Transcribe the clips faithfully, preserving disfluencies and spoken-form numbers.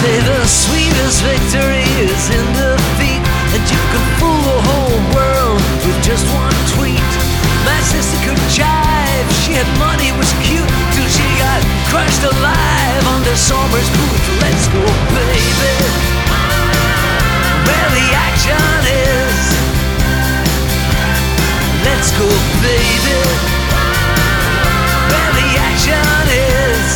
say the sweetest victory is in defeat, and you can fool the whole world with just one tweet. My sister could jive, she had money, was cute, till she got crushed alive under Somers' boot. Let's go, baby, where the action is. Let's go, baby, where the action is.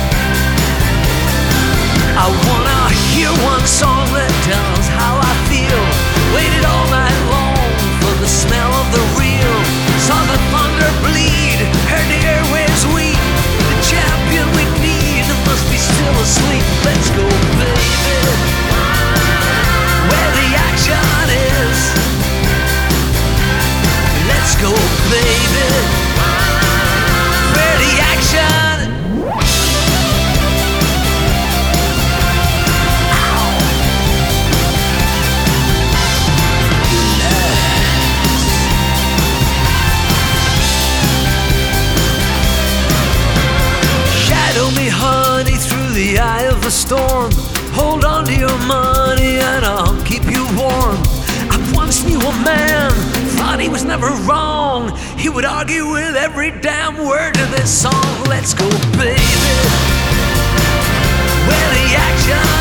I wanna hear one song that tells how I feel. Waited all night long for the smell of the real. Saw the thunder bleed, heard the airwaves weep. The champion we need must be still asleep. Let's go, baby, where the action is. Let's go, baby, where the action is. Honey, through the eye of the storm, hold on to your money and I'll keep you warm. I once knew a man, thought he was never wrong. He would argue with every damn word of this song. Let's go, baby, where the action